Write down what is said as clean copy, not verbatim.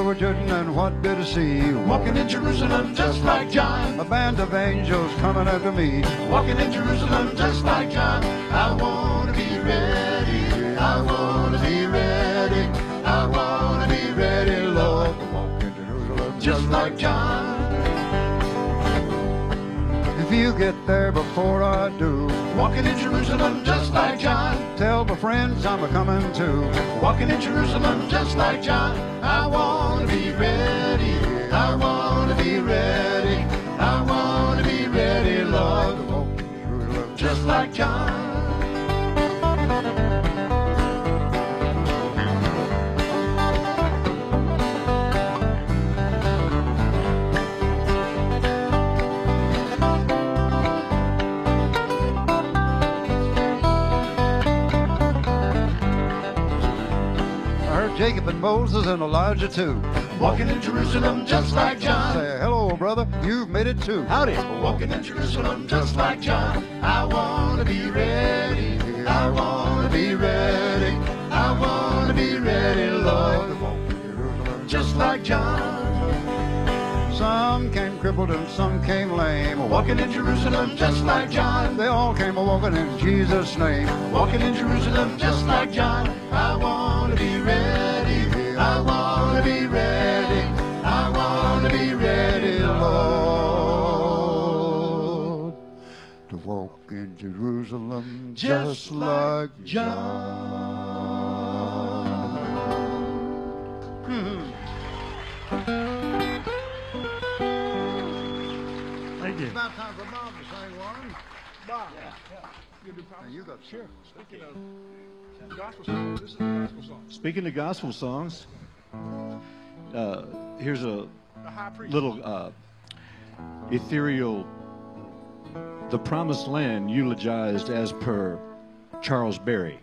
were judging and what did I see? Walking in Jerusalem just like John. A band of angels coming after me. Walking in Jerusalem just like John. I want to be ready. I want to be ready. I want to be ready, Lord. Walk in Jerusalem Just like John. If you get there before I do, Walking in Jerusalem just like John. tell my friends I'm a-coming too. Walking in Jerusalem just like John. I want to be ready. I want to be ready. I want to be ready, Lord. Walk in Jerusalem Just like John. Jacob and Moses and Elijah too. Walking in Jerusalem just like John. Say, hello, brother, you've made it too. Howdy. Walking in Jerusalem just like John. I want to be ready. I want to be ready. I want to be ready, Lord. Walk in Jerusalem Just like John. Some came crippled and some came lame. Walking in Jerusalem just like John. They all came a-walking in Jesus' name. Walking in Jerusalem just like John. I want to be ready. I want to be ready. I want to be ready, Lord. To walk in Jerusalem Just like John. Thank you. It's about time for Bob to sing one. Bob. And you got sure. Speaking of gospel songs, this is a gospel song. Speaking of gospel songs, here's a The high priest. little ethereal, The Promised Land eulogized as per Charles Berry.